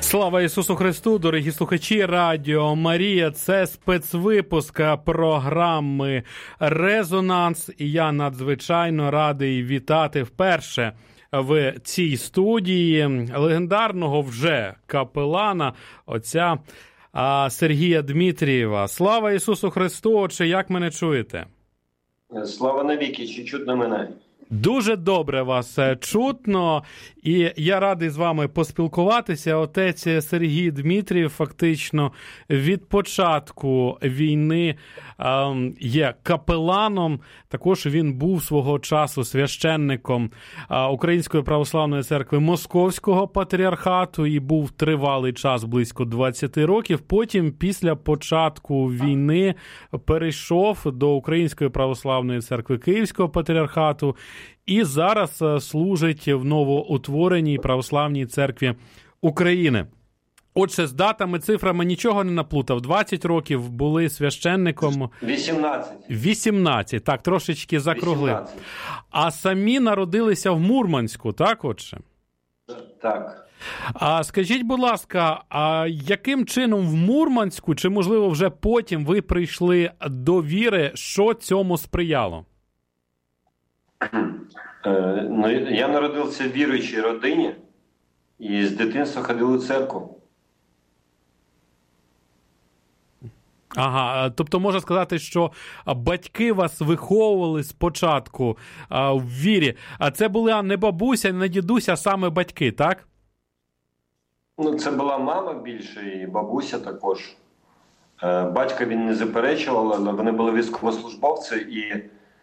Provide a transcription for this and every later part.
Слава Ісусу Христу, дорогі слухачі Радіо Марія. Це спецвипуск програми «Резонанс». І я надзвичайно радий вітати вперше в цій студії легендарного вже капелана, отця Сергія Дмитрієва. Слава Ісусу Христу, отче, як мене чуєте? Слава навіки, чи чутно мене? Дуже добре вас чутно, і я радий з вами поспілкуватися. Отець Сергій Дмитрієв фактично від початку війни є капеланом. Також він був свого часу священником Української православної церкви Московського патріархату і був тривалий час, близько 20 років. Потім, після початку війни, перейшов до Української православної церкви Київського патріархату і зараз служить в новоутвореній православній церкві України. Отже, з датами, цифрами нічого не наплутав. 20 років були священником. 18. 18, так, трошечки закруглив. 18. А самі народилися в Мурманську, так, отже? Так. А скажіть, будь ласка, а яким чином в Мурманську, чи, можливо, вже потім ви прийшли до віри, що цьому сприяло? Я народився в віруючій родині і з дитинства ходив у церкву. Ага, тобто можна сказати, що батьки вас виховували спочатку в вірі. А це була не бабуся, не дідуся, а саме батьки, так? Це була мама більше і бабуся також. Батька він не заперечував, але вони були військовослужбовці і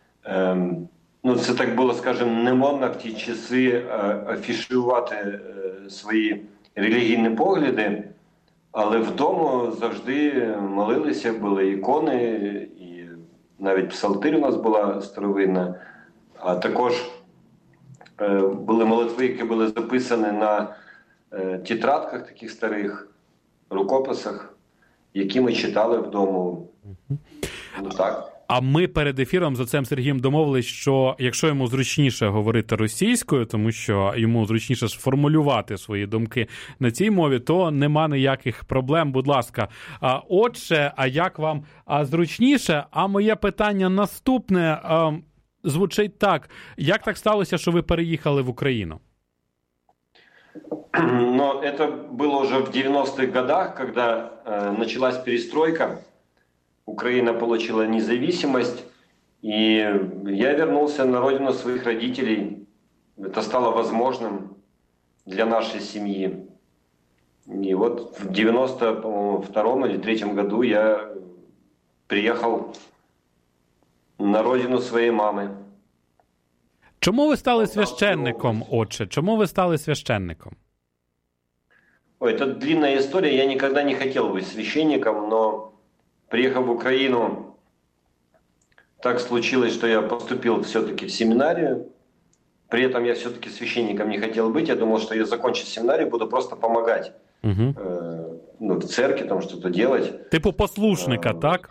це так було, скажімо, не модно в ті часи афішувати свої релігійні погляди, але вдома завжди молилися, були ікони, і навіть псалтир у нас була старовинна, а також були молитви, які були записані на тетрадках таких старих, рукописах, які ми читали вдома. Так. А ми перед ефіром з отцем Сергієм домовились, що якщо йому зручніше говорити російською, тому що йому зручніше сформулювати свої думки на цій мові, то нема ніяких проблем, будь ласка. Отже, а як вам зручніше? А моє питання наступне звучить так. Як так сталося, що ви переїхали в Україну? Это было уже в 90-х годах, когда началась перестройка. Украина получила независимость, и я вернулся на родину своих родителей. Это стало возможным для нашей семьи. И вот в 92-м или 93-м году я приехал на родину своей мамы. Чому ви стали священником, отче? Чому ви стали священником? Это длинная история. Я никогда не хотел быть священником, но приехав в Украину, так случилось, что я поступил все-таки в семинарию. При этом я все-таки священником не хотел быть. Я думал, что я закончу семинарию, буду просто помогать в церкви, там что-то делать. Типу послушника, так?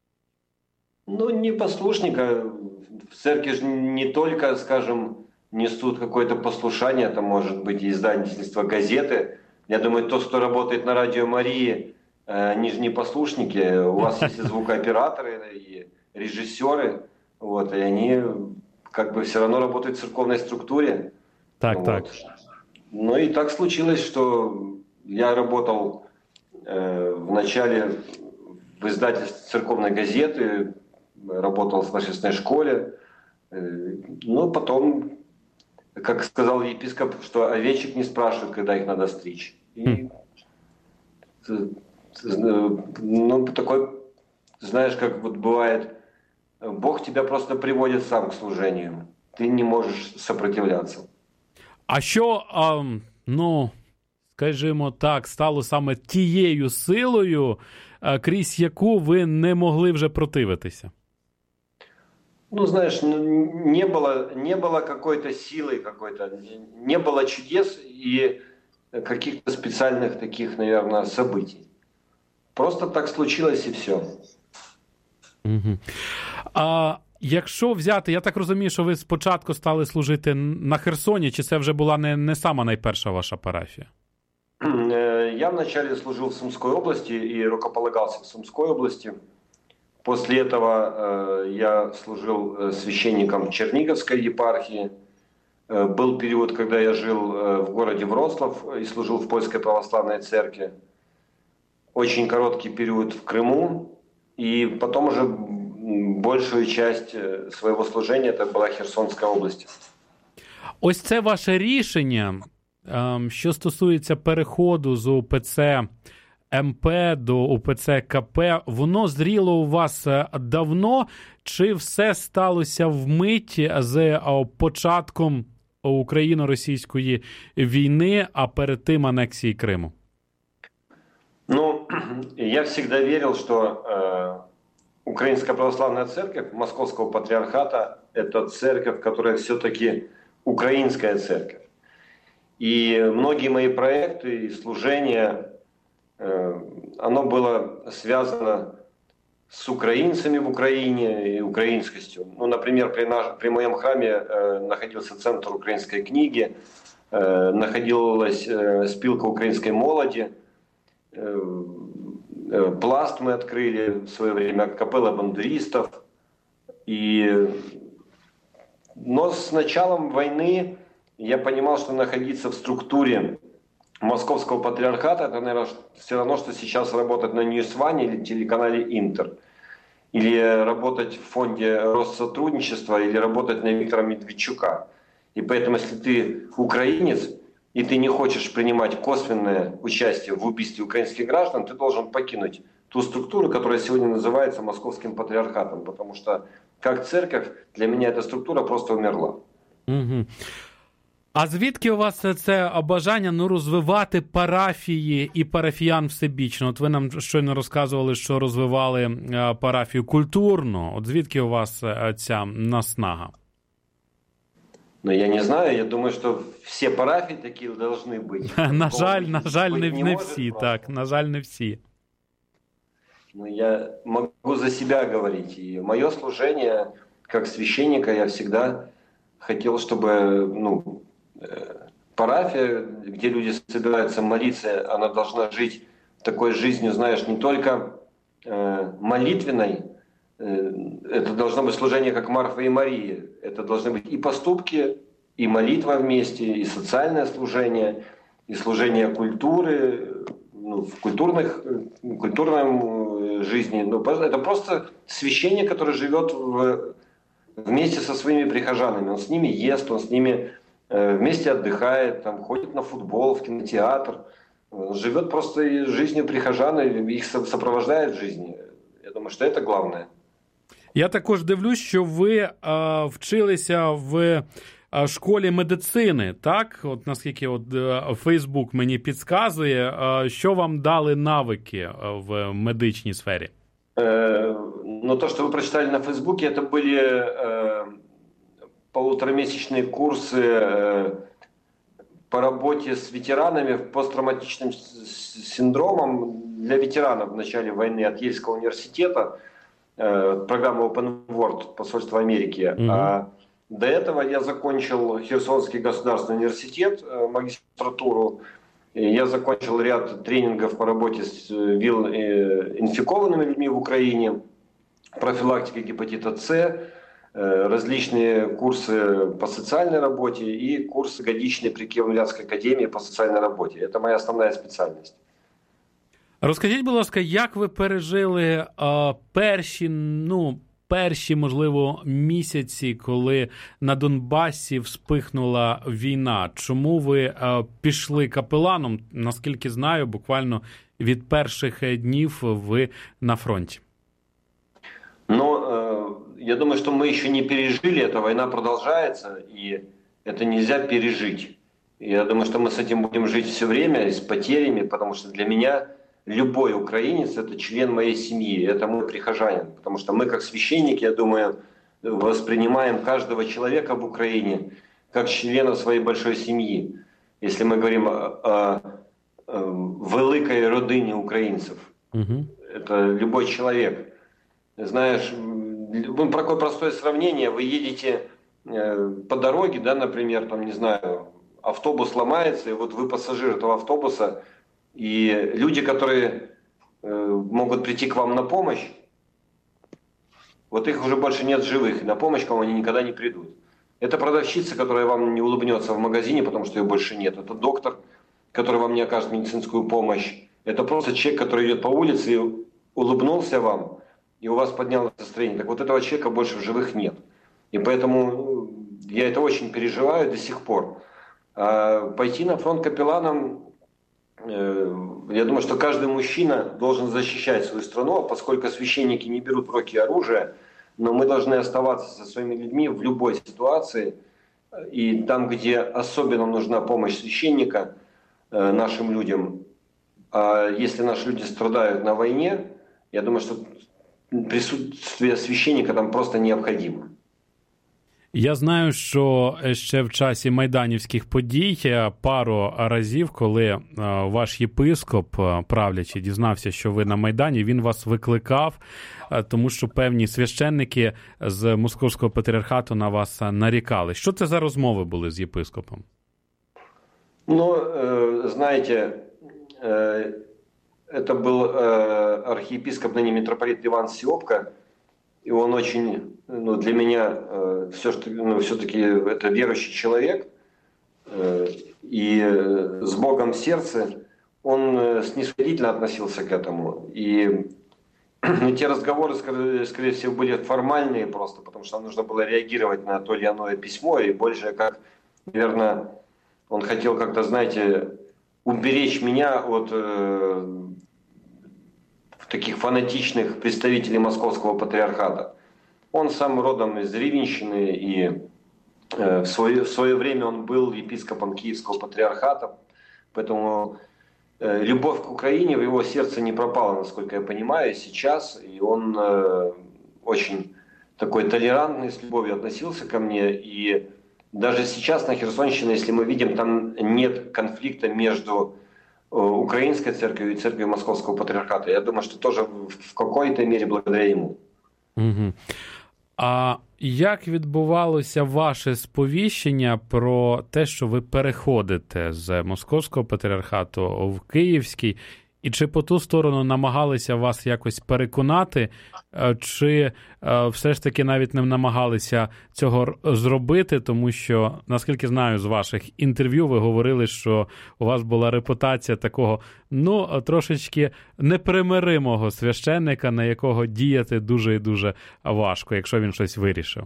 Не послушника. В церкви же не только, скажем, несут какое-то послушание, это может быть издательство газеты. Я думаю, тот, кто работает на Радио Марии, они же не послушники, у вас есть и звукооператоры, и режиссеры, и они все равно работают в церковной структуре. Так, так. И так случилось, что я работал вначале в издательстве церковной газеты, работал в воскресной школе, потом, как сказал епископ, что овечек не спрашивают, когда их надо стричь. И такой, знаешь, как вот бывает, Бог тебя просто приводит сам к служению. Ты не можешь сопротивляться. А що, скажімо так, стало саме тією силою, крізь яку ви не могли вже противитися? Знаешь, не было какой-то силы какой-то, не было чудес и каких-то специальных таких, наверное, событий. Просто так случилось і все. Угу. А якщо взяти, я так розумію, що ви спочатку стали служити на Херсоні, чи це вже була не сама найперша ваша парафія? Я вначале служил в Сумской области и рукополагался в Сумской области. После этого я служил священником в Черниговской епархии. Был период, когда я жил в городе Вроцлав и служил в Польской православной церкви. Очень короткий период в Крыму. И потом уже большую часть своего служения это была Херсонская область. Ось це ваше рішення, що стосується переходу з УПЦ МП до УПЦ КП, воно зріло у вас давно, чи все сталося вмить з початком україно-російської війни, а перед тим анексії Криму? Ну, я всегда верил, что Украинская православная церковь Московского патриархата – это церковь, которая все-таки украинская церковь. И многие мои проекты и служения, оно было связано с украинцами в Украине и украинскостью. Ну, например, при моем храме находился Центр украинской книги, находилась спилка украинской молоди, Пласт мы открыли в свое время, капелла бандуристов. Но с началом войны я понимал, что находиться в структуре Московского патриархата, это, наверное, все равно, что сейчас работать на News One или телеканале Интер. Или работать в фонде Россотрудничества, или работать на Виктора Медведчука. И поэтому, если ты украинец, и ты не хочешь принимать косвенное участие в убийстве украинских граждан, ты должен покинуть ту структуру, которая сегодня называется Московским патриархатом. Потому что, как церковь, для меня эта структура просто умерла. Угу. А звідки у вас це бажання розвивати парафії і парафіян всебічно? От ви нам щойно розказували, що розвивали парафію культурно. От звідки у вас ця наснага? Ну, я не знаю, я думаю, що всі парафії такі повинні бути. На жаль, не всі, так, на жаль, не всі. Ну, я могу за себя говорить. И мое служение, как священника, я всегда хотел, чтобы, парафия, где люди собираются молиться, она должна жить такой жизнью, знаешь, не только молитвенной. Это должно быть служение, как Марфа и Мария. Это должны быть и поступки, и молитва вместе, и социальное служение, и служение культуры, в культурной жизни. Это просто священник, который живет вместе со своими прихожанами. Он с ними ест, он с ними вместе отдыхает, там, ходит на футбол, в кинотеатр. Он живет просто жизнью прихожан, и их сопровождает в жизни. Я думаю, что это главное. Я також дивлюсь, що ви вчилися в школі медицини, так? От наскільки Фейсбук мені підказує, що вам дали навики в медичній сфері? То, что вы прочитали на Фейсбуке, это были полуторамесячные курсы по работе с ветеранами посттравматичным синдромом для ветеранов в начале войны от Ельского университета, программа Open World посольства Америки. Mm-hmm. А до этого я закончил Херсонский государственный университет, магистратуру. Я закончил ряд тренингов по работе с ВИЛ-инфикованными людьми в Украине, профилактика гепатита С, различные курсы по социальной работе и курсы годичные при Киево-Могилянской академии по социальной работе. Это моя основная специальность. Розкажіть, будь ласка, як ви пережили перші, можливо, місяці, коли на Донбасі вспихнула війна? Чому ви пішли капеланом? Наскільки знаю, буквально від перших днів ви на фронті. Я думаю, что мы еще не пережили, эта война продолжается, и это нельзя пережить. Я думаю, что мы с этим будем жить все время, с потерями, потому что для меня любой украинец – это член моей семьи, это мой прихожанин. Потому что мы, как священники, я думаю, воспринимаем каждого человека в Украине как члена своей большой семьи. Если мы говорим о великой родине украинцев, это любой человек. Знаешь, такое простое сравнение. Вы едете по дороге, да, например, там, не знаю, автобус ломается, и вот вы пассажир этого автобуса, И люди, которые могут прийти к вам на помощь, вот их уже больше нет живых, и на помощь к вам они никогда не придут. Это продавщица, которая вам не улыбнется в магазине, потому что ее больше нет. Это доктор, который вам не окажет медицинскую помощь. Это просто человек, который идет по улице и улыбнулся вам, и у вас поднялось настроение. Так вот этого человека больше в живых нет. И поэтому я это очень переживаю до сих пор. А пойти на фронт капелланом, я думаю, что каждый мужчина должен защищать свою страну, а поскольку священники не берут в руки оружие, но мы должны оставаться со своими людьми в любой ситуации. И там, где особенно нужна помощь священника нашим людям, а если наши люди страдают на войне, я думаю, что присутствие священника там просто необходимо. Я знаю, що ще в часі майданівських подій пару разів, коли ваш єпископ правлячий дізнався, що ви на Майдані, він вас викликав, тому що певні священники з Московського патріархату на вас нарікали. Що це за розмови були з єпископом? Ну, знаете, это был архиепископ, ныне митрополит Иван Сиопка, и он очень, для меня все-таки это верующий человек, и с Богом в сердце он снисходительно относился к этому. И те разговоры, скорее всего, были формальные просто, потому что нам нужно было реагировать на то или иное письмо, и больше как, наверное, он хотел как-то, знаете, уберечь меня от таких фанатичных представителей Московского патриархата. Он сам родом из Ревенщины, и в свое время он был епископом Киевского патриархата, поэтому любовь к Украине в его сердце не пропала, насколько я понимаю, сейчас, и он очень такой толерантный, с любовью относился ко мне, и даже сейчас на Херсонщине, если мы видим, там нет конфликта между украинской церковью и церковью Московского патриархата. Я думаю, что тоже в какой-то мере благодаря ему. Угу. А як відбувалося ваше сповіщення про те, що ви переходите з Московського патріархату в Київський? І чи по ту сторону намагалися вас якось переконати, чи все ж таки навіть не намагалися цього зробити, тому що, наскільки знаю з ваших інтерв'ю, ви говорили, що у вас була репутація такого, трошечки непримиримого священника, на якого діяти дуже і дуже важко, якщо він щось вирішив?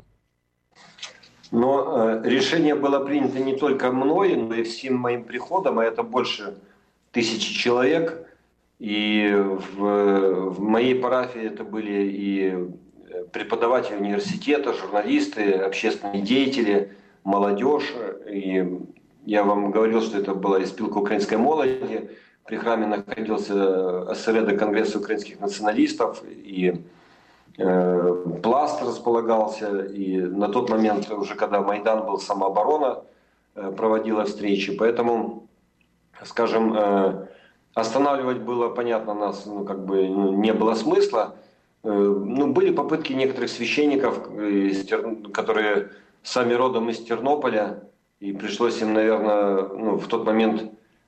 Но решение было принято не только мной, но и всем моим приходом, а это больше 1000 человек. И в моей парафии это были и преподаватели университета, журналисты, общественные деятели, молодежь. И я вам говорил, что это была и спилка украинской молоди. При храме находился осередок Конгресса украинских националистов, и Пласт располагался. И на тот момент, уже когда Майдан был, самооборона проводила встречи. Поэтому, скажем, останавливать было, понятно, нас не было смысла. Были попытки некоторых священников, которые сами родом из Тернополя, и пришлось им, наверное, в тот момент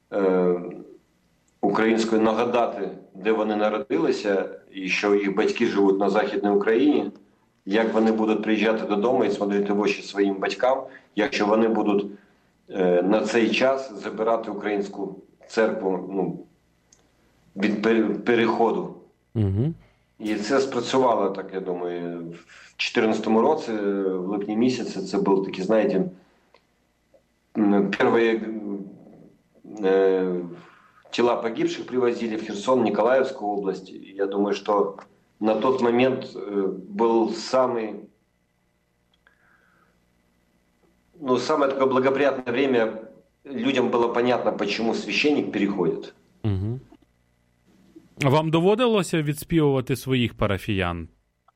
українською нагадати, де вони народилися, і що їх батьки живуть на Західній Україні, як вони будуть приїжджати додому і смотрити в очі своїм батькам, якщо вони будуть на цей час забирати українську церкву від переходу. Угу. І це спрацювало, так я думаю, в 2014 році, в липні місяці, це був такий, знаєте, перші тела погибших привозили в Херсон, Николаевскую область. Я думаю, что на тот момент был самое такое благоприятное время. Людям было понятно, почему священник переходит. Угу. Вам доводилося відспівувати своїх парафіян?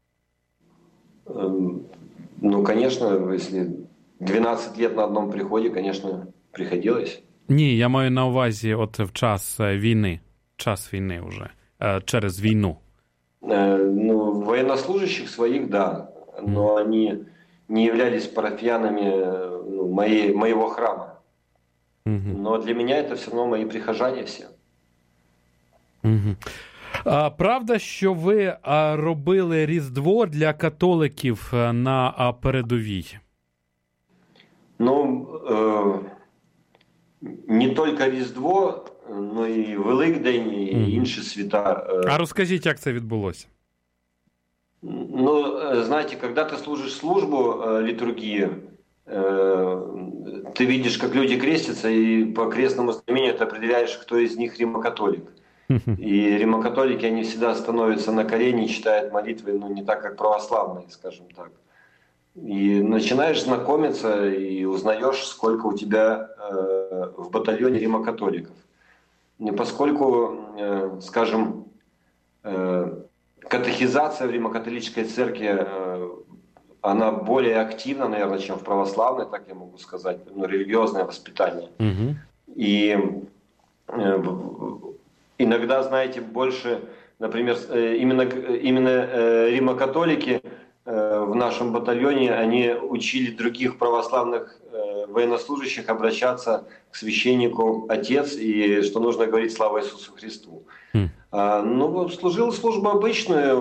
Конечно, если 12 лет на одном приходе, конечно, приходилось. Ні, я маю на увазі от в час війни. Час війни вже. Через війну. Военнослужащих своих, да. Но они не являлись парафиянами моего храма. Но для меня это все равно мои прихожане все. Угу. Правда, що ви робили Різдво для католиків на передовій? Ну, не тільки Різдво, но і Великдень, і інші свята. А розкажіть, як це відбулося? Ну, знаете, когда ты служишь службу, литургию, ты видишь, как люди крестятся, и по крестному знамению ты определяешь, кто из них римокатолик. И римокатолики, они всегда становятся на колени, читают молитвы, ну, не так, как православные, скажем так. И начинаешь знакомиться и узнаешь, сколько у тебя в батальоне римокатоликов. И поскольку, скажем, катехизация в римокатолической церкви, она более активна, наверное, чем в православной, так я могу сказать, ну, религиозное воспитание. И иногда, знаете, больше, например, именно римокатолики в нашем батальоне, они учили других православных военнослужащих обращаться к священнику «Отец», и что нужно говорить «Слава Иисусу Христу». Ну, служил службу обычную.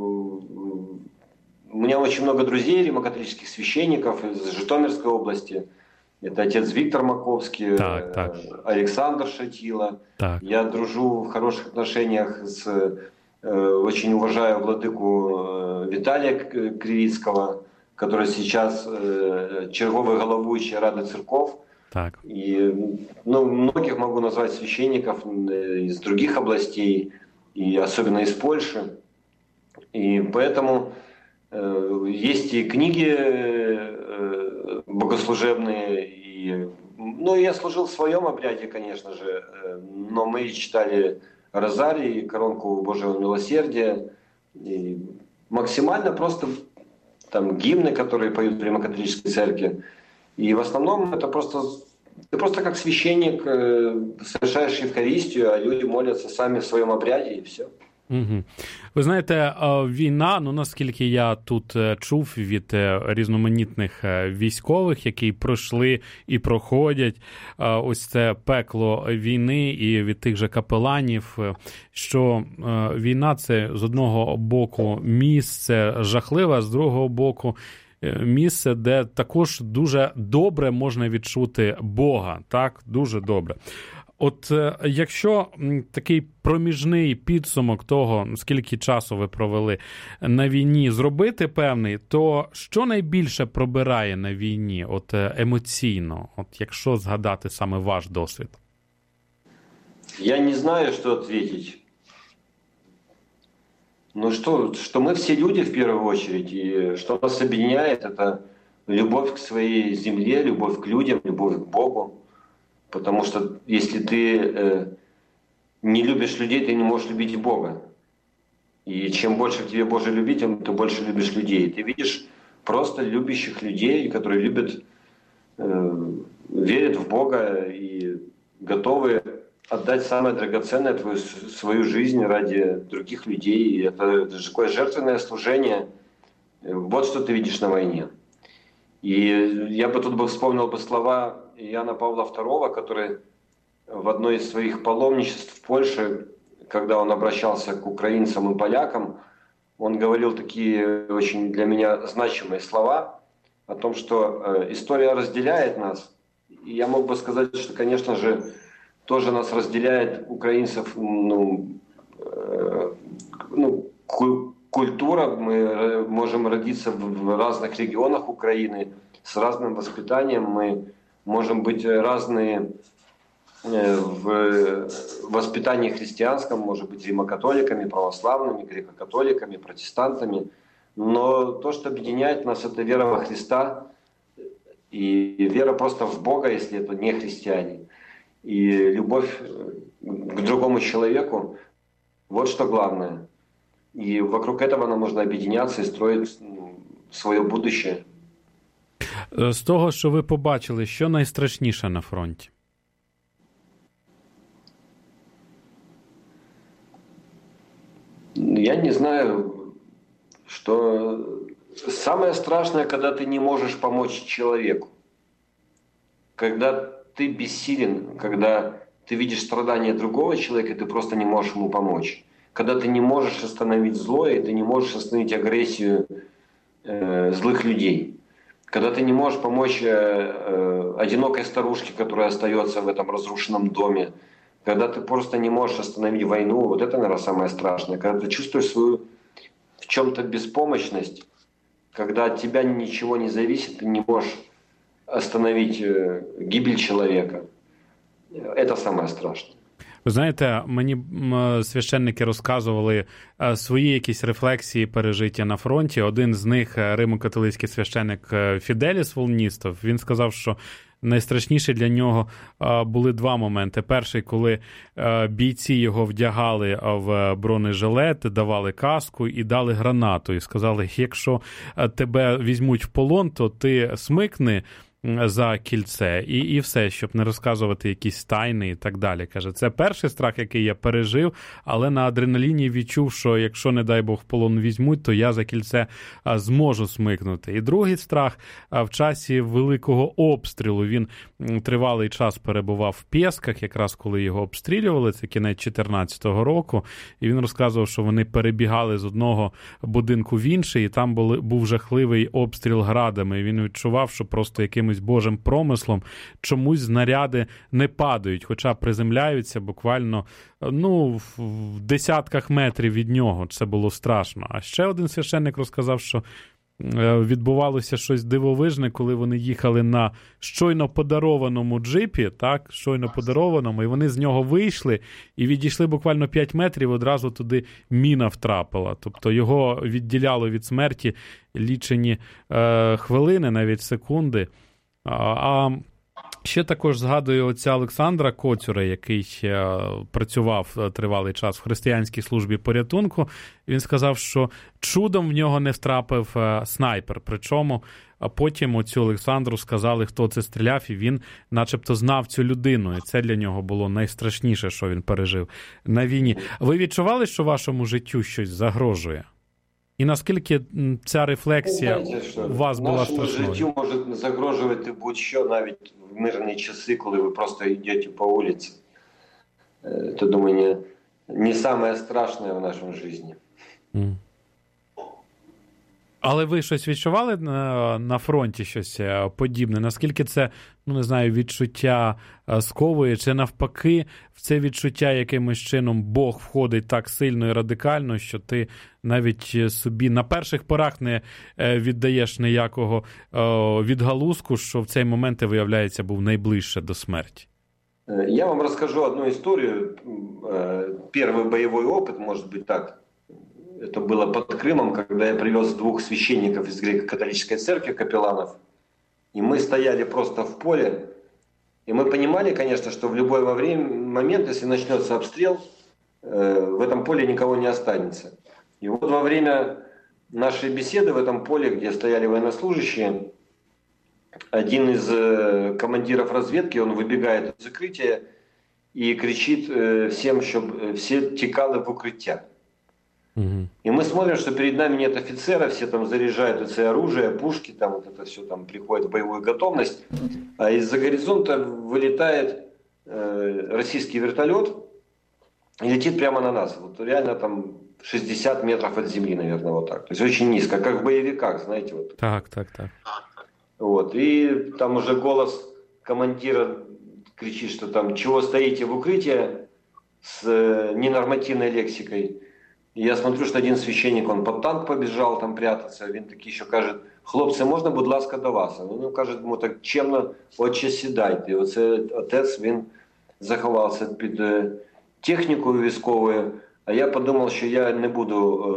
У меня очень много друзей римокатолических священников из Житомирской области. Это отец Виктор Маковский, так. Александр Шатила. Так. Я дружу в хороших отношениях очень уважаю владыку Виталия Кривицкого, который сейчас черговый головуючий Рады Церков. Так. И, ну, многих могу назвать священников из других областей, и особенно из Польши. И поэтому есть и книги богослужебные. Ну, я служил в своем обряде, конечно же, но мы читали Розарий, коронку Божьего милосердия. И максимально просто там гимны, которые поют в Римокатолической церкви. И в основном это ты просто как священник совершаешь Евхаристию, а люди молятся сами в своем обряде, и все. Угу. Ви знаєте, війна, ну наскільки я тут чув від різноманітних військових, які пройшли і проходять ось це пекло війни, і від тих же капеланів, що війна – це з одного боку місце жахливе, з другого боку місце, де також дуже добре можна відчути Бога, так, дуже добре. От якщо такий проміжний підсумок того, скільки часу ви провели на війні, зробити певний, то що найбільше пробирає на війні, от емоційно, от якщо згадати саме ваш досвід? Я не знаю, что ответить. Ну что мы все люди в первую очередь, и что нас объединяет, это любовь к своей земле, любовь к людям, любовь к Богу. Потому что если ты не любишь людей, ты не можешь любить и Бога. И чем больше к тебе Божья любить, тем ты больше любишь людей. Ты видишь просто любящих людей, которые любят, верят в Бога и готовы отдать самое драгоценное, свою жизнь ради других людей. И это такое жертвенное служение. Вот что ты видишь на войне. И я бы тут вспомнил слова Иоанна Павла II, который в одной из своих паломничеств в Польше, когда он обращался к украинцам и полякам, он говорил такие очень для меня значимые слова о том, что история разделяет нас. И я мог бы сказать, что, конечно же, тоже нас разделяет украинцев культура. Мы можем родиться в разных регионах Украины с разным воспитанием. Мы можем быть разные в воспитании христианском, может быть, римокатоликами, православными, греко-католиками, протестантами. Но то, что объединяет нас, это вера во Христа и вера просто в Бога, если это не христиане. И любовь к другому человеку, вот что главное. И вокруг этого нам нужно объединяться и строить свое будущее. З того, що ви побачили, що найстрашніше на фронті? Я не знаю, что самое страшное, когда ты не можешь помочь человеку. Когда ты бессилен, когда ты видишь страдания другого человека, и ты просто не можешь ему помочь. Когда ты не можешь остановить зло, и ты не можешь остановить агрессию злых людей. Когда ты не можешь помочь одинокой старушке, которая остается в этом разрушенном доме. Когда ты просто не можешь остановить войну. Вот это, наверное, самое страшное. Когда ты чувствуешь свою в чем-то беспомощность, когда от тебя ничего не зависит, ты не можешь остановить гибель человека. Это самое страшное. Ви знаєте, мені священники розказували свої якісь рефлексії, пережиття на фронті. Один з них, римо-католицький священник Фіделіс Волністов, він сказав, що найстрашніше для нього були два моменти. Перший, коли бійці його вдягали в бронежилет, давали каску і дали гранату. І сказали, якщо тебе візьмуть в полон, то ти смикни за кільце і все, щоб не розказувати якісь тайни і так далі. Каже, це перший страх, який я пережив, але на адреналіні відчув, що якщо, не дай Бог, в полон візьмуть, то я за кільце зможу смикнути. І другий страх, в часі великого обстрілу, він тривалий час перебував в Пєсках, якраз коли його обстрілювали, це кінець 2014 року, і він розказував, що вони перебігали з одного будинку в інший, і там був жахливий обстріл градами, і він відчував, що просто якимось Божим промислом чомусь знаряди не падають, хоча приземляються буквально в десятках метрів від нього. Це було страшно. А ще один священник розказав, що відбувалося щось дивовижне, коли вони їхали на щойно подарованому джипі, щойно подарованому, і вони з нього вийшли і відійшли буквально 5 метрів, одразу туди міна втрапила. Тобто його відділяло від смерті лічені хвилини, навіть секунди. А ще також згадую отця Олександра Коцюра, який працював тривалий час в християнській службі порятунку. Він сказав, що чудом в нього не втрапив снайпер. Причому потім отцю Олександру сказали, хто це стріляв, і він начебто знав цю людину. І це для нього було найстрашніше, що він пережив на війні. Ви відчували, що вашому життю щось загрожує? І наскільки ця рефлексія у вас була страшною? Нашому життю може загрожувати будь-що, навіть в мирні часи, коли ви просто йдете по вулиці. То, думаю, не саме страшне в нашому житті. Але ви щось відчували на фронті, щось подібне? Наскільки це, відчуття сковує, чи навпаки в це відчуття якимось чином Бог входить так сильно і радикально, що ти навіть собі на перших порах не віддаєш ніякого відгалузку, що в цей момент ти, виявляється, був найближче до смерті? Я вам расскажу одну историю. Первый боевой опыт, может быть так. Это было под Крымом, когда я привез 2 священников из греко-католической церкви, капелланов. И мы стояли просто в поле. И мы понимали, конечно, что в любой момент, если начнется обстрел, в этом поле никого не останется. И вот во время нашей беседы в этом поле, где стояли военнослужащие, один из командиров разведки, он выбегает из укрытия и кричит всем, чтобы все текали в укрытие. И мы смотрим, что перед нами нет офицера, все там заряжают это оружие, пушки, там вот это все там приходит в боевую готовность. А из-за горизонта вылетает российский вертолет и летит прямо на нас. Вот реально там 60 метров от земли, наверное, вот так. То есть очень низко, как в боевиках, знаете. Вот. Так. Вот. И там уже голос командира кричит, что там «Чего стоите в укрытии?» с ненормативной лексикой. И я смотрю, что один священник, он под танк побежал там прятаться, він такий, що каже: «Хлопці, можна, будь ласка, до вас?» Він каже йому так чемно: «Отче, сідайте». І оце отець, він заховався під технікою військовою, а я подумав, що я не буду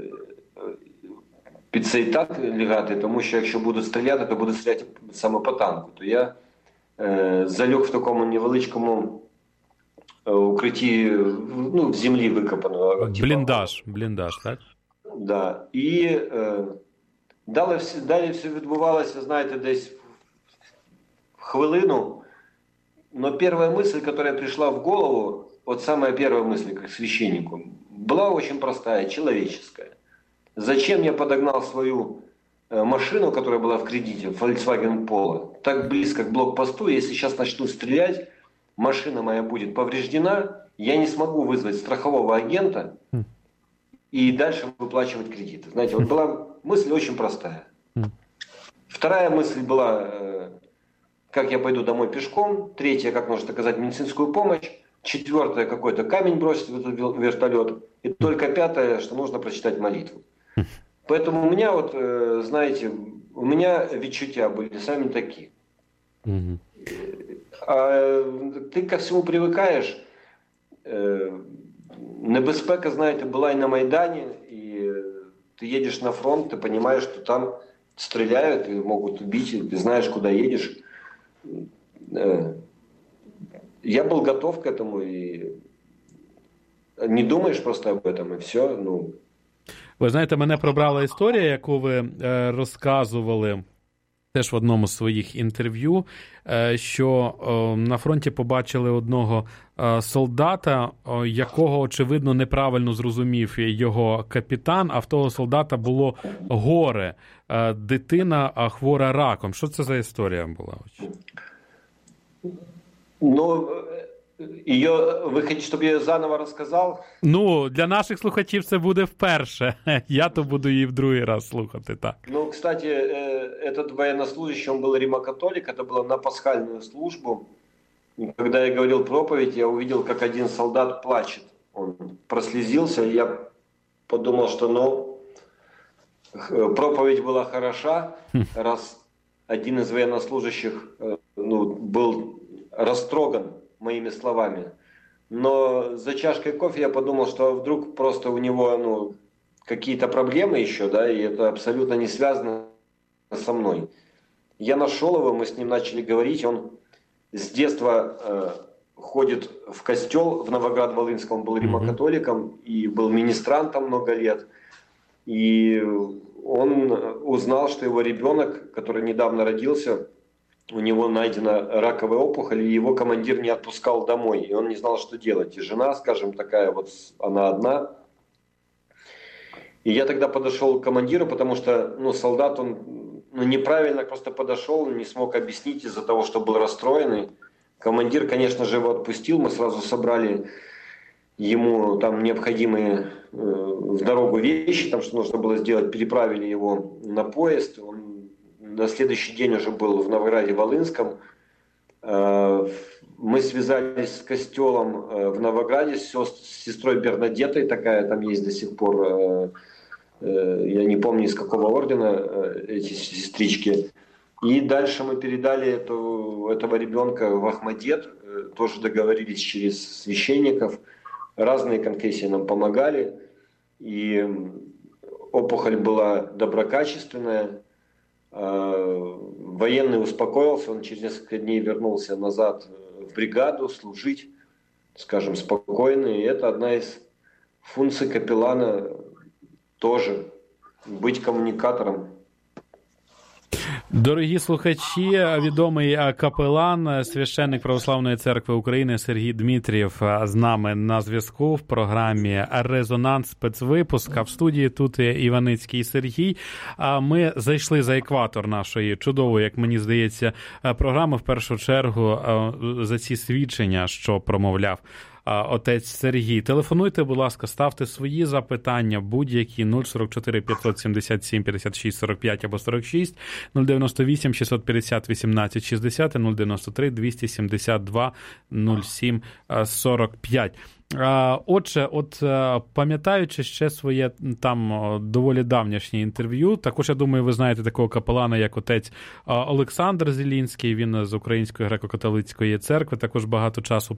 під цей танк лягати, тому що якщо буду стріляти, то буду стріляти саме по танку. То я залег в такому невеличкому укритті, в землі викопано. Бліндаж, так? Да. І далі все відбувалося, знаєте, десь в хвилину. Но первая мысль, которая пришла в голову, вот самая первая мысль, как священнику, была очень простая, человеческая. Зачем я подогнал свою машину, которая была в кредите, Volkswagen Polo, так близко к блокпосту, если сейчас начну стрелять, машина моя будет повреждена, я не смогу вызвать страхового агента и дальше выплачивать кредиты. Знаете, вот была мысль очень простая. Вторая мысль была, как я пойду домой пешком. Третья, как может оказать медицинскую помощь. Четвертое, какой-то камень бросить в этот вертолет. И только пятое, что нужно прочитать молитву. Поэтому у меня вот, знаете, у меня відчуття были сами такие. А ти ко всьому привикаєш. Небезпека, знаєте, була і на Майдані, і ти їдеш на фронт, ти розумієш, що там стріляють і можуть убити, ти знаєш, куди їдеш. Я был готов к этому, и не думаешь просто об этом, и все. Ну. Ви знаєте, мене пробрала історія, яку ви розказували теж в одному з своїх інтерв'ю, що на фронті побачили одного солдата, якого, очевидно, неправильно зрозумів його капітан, а в того солдата було горе. Дитина хвора раком. Що це за історія була? Ну, ви хочете, щоб я заново розказав? Ну, для наших слухачів це буде вперше. Я то буду її в другий раз слухати, так. Ну, кстати, этот военнослужащий, он был римокатолик, это было на пасхальную службу. Когда я говорил проповедь, я увидел, как один солдат плачет. Он прослезился, и я подумал, что, ну, проповедь была хороша, раз один из военнослужащих, ну, был растроган моими словами. Но за чашкой кофе я подумал, что вдруг просто у него, ну, какие-то проблемы еще, да, и это абсолютно не связано со мной. Я нашел его, мы с ним начали говорить, он с детства ходит в костел в Новоград-Волынском, он был римокатоликом и был министрантом много лет. И он узнал, что его ребенок, который недавно родился, у него найдена раковая опухоль, и его командир не отпускал домой, и он не знал, что делать. И жена, скажем, такая вот, она одна. И я тогда подошел к командиру, потому что, ну, солдат, он, ну, неправильно просто подошел, не смог объяснить из-за того, что был расстроенный. Командир, конечно же, его отпустил, мы сразу собрали ему там необходимые в дорогу вещи, там, что нужно было сделать, переправили его на поезд. Он на следующий день уже был в Новограде-Волынском. Мы связались с костелом в Новограде, с сестрой Бернадеттой, такая там есть до сих пор, я не помню, из какого ордена эти сестрички. И дальше мы передали этого ребенка в Ахмадет, тоже договорились через священников. Разные конфессии нам помогали, и опухоль была доброкачественная. Военный успокоился, он через несколько дней вернулся назад в бригаду служить, скажем, спокойно. И это одна из функций капеллана тоже, быть коммуникатором. Дорогі слухачі, відомий капелан, священник Православної церкви України Сергій Дмитрієв з нами на зв'язку в програмі «Резонанс» спецвипуск. А в студії тут Іваницький Сергій. Ми зайшли за екватор нашої чудової, як мені здається, програми, в першу чергу, за ці свідчення, що промовляв отець Сергій. Телефонуйте, будь ласка, ставте свої запитання, будь-які, 044 577 56 45 або 46, 098 650 18 60, 093 272 07 45. Отже, от пам'ятаючи ще своє там доволі давнішнє інтерв'ю, також, я думаю, ви знаєте такого капелана, як отець Олександр Зелінський, він з Української греко-католицької церкви, також багато часу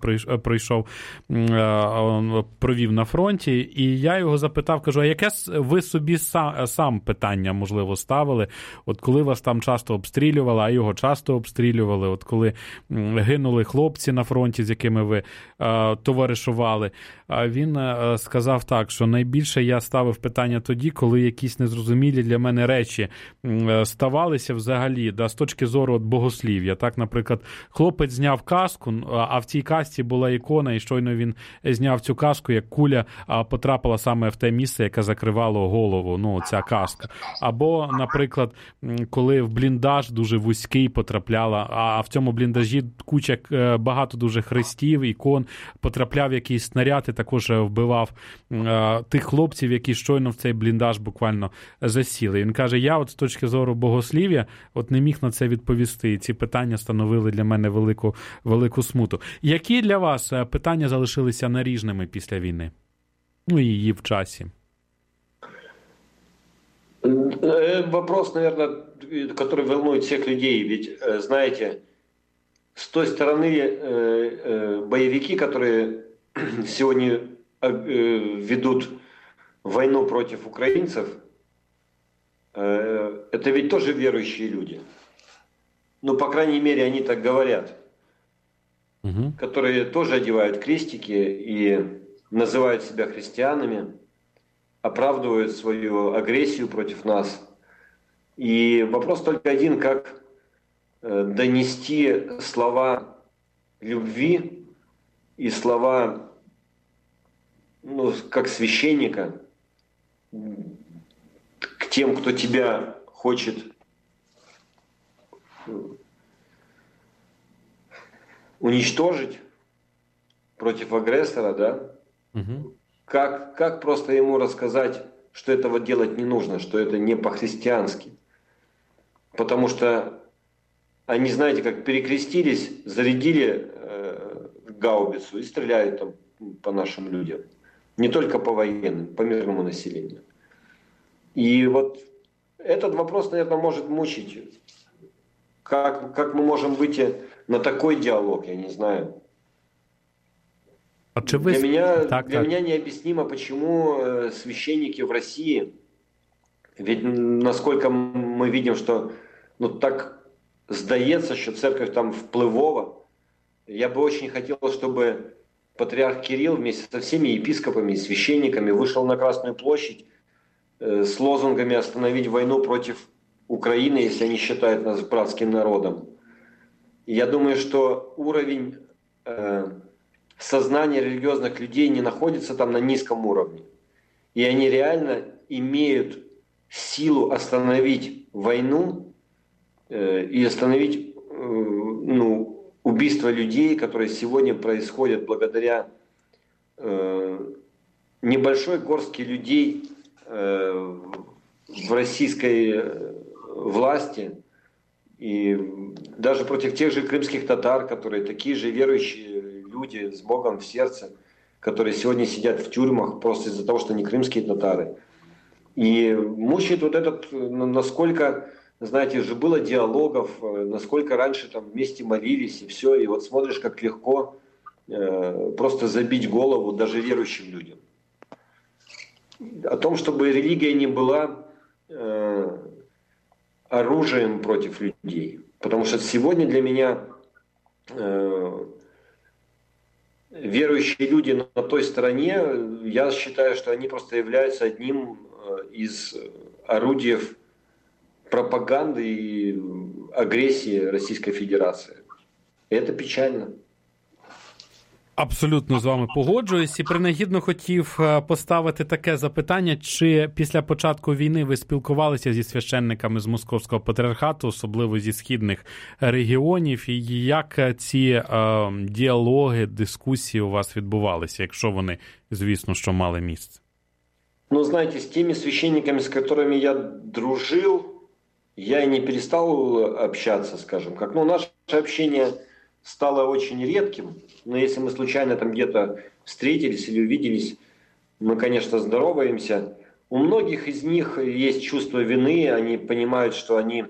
провів на фронті, і я його запитав, кажу, а яке ви собі сам питання, можливо, ставили, от коли вас там часто обстрілювали, а його часто обстрілювали, от коли гинули хлопці на фронті, з якими ви товаришували, запитали, він сказав так, що найбільше я ставив питання тоді, коли якісь незрозумілі для мене речі ставалися взагалі, з точки зору богослів'я. Так, наприклад, хлопець зняв каску, а в цій касці була ікона, і щойно він зняв цю каску, як куля потрапила саме в те місце, яке закривало голову, ця каска. Або, наприклад, коли в бліндаж дуже вузький потрапляла, а в цьому бліндажі куча, багато дуже хрестів, ікон, потрапляв якийсь снаряд і також вбивав тих хлопців, які щойно в цей бліндаж буквально засіли. Він каже, я от з точки зору богослів'я не міг на це відповісти, і ці питання становили для мене велику смуту. Які для вас питання залишилися наріжними після війни? І її в часі? Вопрос, наверное, который волнует всех людей. Ведь, знаете, с той стороны боевики, которые сегодня ведут войну против украинцев, это ведь тоже верующие люди. Ну, по крайней мере, они так говорят. Которые тоже одевают крестики и называют себя христианами, оправдывают свою агрессию против нас. И вопрос только один, как донести слова любви и слова, как священника, к тем, кто тебя хочет уничтожить против агрессора, да? Как просто ему рассказать, что этого делать не нужно, что это не по-христиански. Потому что они, знаете, как перекрестились, зарядили гаубицу и стреляют там по нашим людям. Не только по военным, по мирному населению. И вот этот вопрос, наверное, может мучить. Как мы можем выйти на такой диалог, я не знаю. Для меня необъяснимо, почему священники в России, ведь насколько мы видим, что так здається, что церковь там впливова. Я бы очень хотел, чтобы патриарх Кирилл вместе со всеми епископами и священниками вышел на Красную площадь с лозунгами «Остановить войну против Украины, если они считают нас братским народом». И я думаю, что уровень сознания религиозных людей не находится там на низком уровне. И они реально имеют силу остановить войну и остановить убийство людей, которые сегодня происходят благодаря небольшой горстке людей в российской власти. И даже против тех же крымских татар, которые такие же верующие люди с Богом в сердце, которые сегодня сидят в тюрьмах просто из-за того, что они крымские татары. И мучает вот этот, насколько, знаете, же было диалогов, насколько раньше там вместе молились и все, и вот смотришь, как легко просто забить голову даже верующим людям. О том, чтобы религия не была оружием против людей. Потому что сегодня для меня верующие люди на той стороне, я считаю, что они просто являются одним из орудий пропаганды и агрессии Российской Федерации. И это печально. Абсолютно з вами погоджуюсь. І принагідно хотів поставити таке запитання, чи після початку війни ви спілкувалися зі священниками з Московського патріархату, особливо зі східних регіонів, і як ці діалоги, дискусії у вас відбувалися, якщо вони, звісно, що мали місце? Ну, знаете, с теми священниками, с которыми я дружил, я и не перестал общаться, скажем как. Ну, наше общение стало очень редким, но если мы случайно там где-то встретились или увиделись, мы, конечно, здороваемся. У многих из них есть чувство вины, они понимают, что они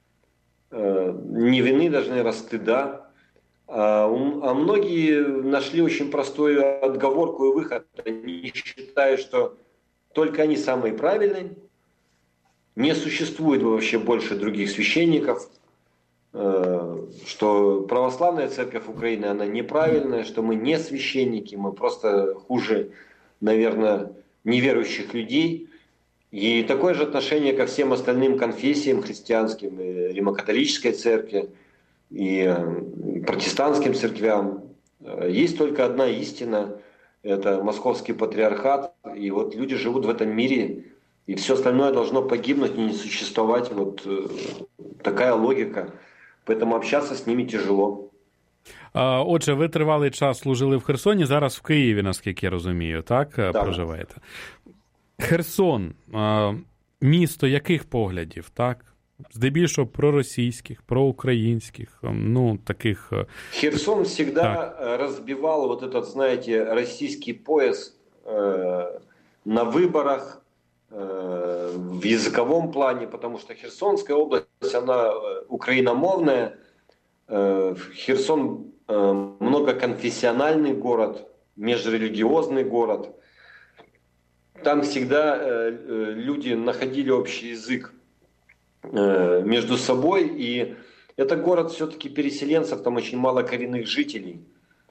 не вины даже, наверное, стыда. А многие нашли очень простую отговорку и выход. Они считают, что только они самые правильные, не существует вообще больше других священников. что православная церковь Украины, она неправильная, что мы не священники, мы просто хуже, наверное, неверующих людей. И такое же отношение ко всем остальным конфессиям христианским, и римокатолической церкви, и протестантским церквям. Есть только одна истина, это Московский патриархат, и вот люди живут в этом мире, и все остальное должно погибнуть и не существовать. Вот такая логика. Поэтому общаться з ними тяжело. Отже, ви тривалий час служили в Херсоні, зараз в Києві, наскільки я розумію, так? Проживаєте? Херсон – місто яких поглядів, так? Здебільшого проросійських, проукраїнських, ну, таких... Херсон всегда разбивал вот этот, знаете, российский пояс на выборах, в языковом плане, потому что Херсонская область, она украиномовная. Херсон многоконфессиональный город, межрелигиозный город. Там всегда люди находили общий язык между собой, и это город все-таки переселенцев, там очень мало коренных жителей.